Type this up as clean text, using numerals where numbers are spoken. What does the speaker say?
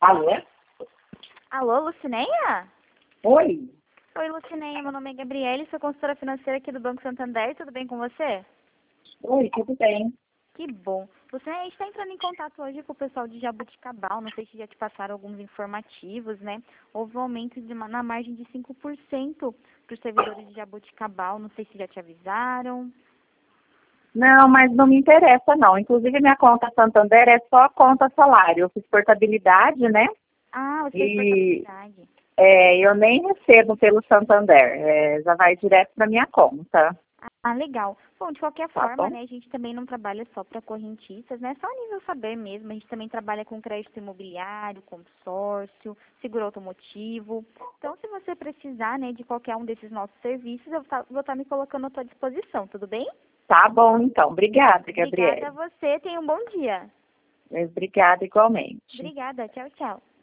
Alô? Alô, Lucineia? Oi? Oi, Lucineia, meu nome é Gabriele, sou consultora financeira aqui do Banco Santander, tudo bem com você? Oi, tudo bem? Que bom. Lucineia, a gente está entrando em contato hoje com o pessoal de Jabuticabal, não sei se já te passaram alguns informativos, né? Houve um aumento na margem de 5% para os servidores de Jabuticabal, não sei se já te avisaram. Não, mas não me interessa não. Inclusive minha conta Santander é só conta salário. Eu fiz portabilidade, né? Ah, você fez E portabilidade. eu nem recebo pelo Santander. Já vai direto para minha conta. Ah, legal. Bom, de qualquer Tá forma, bom? né, a gente também não trabalha só para correntistas, né? Só a nível saber mesmo. A gente também trabalha com crédito imobiliário, consórcio, seguro automotivo. Então, se você precisar, né, de qualquer um desses nossos serviços, vou estar me colocando à sua disposição, tudo bem? Tá bom, então. Obrigada, Obrigada a Gabriele. você. Tenha um bom dia. Obrigada igualmente. Obrigada. Tchau, tchau.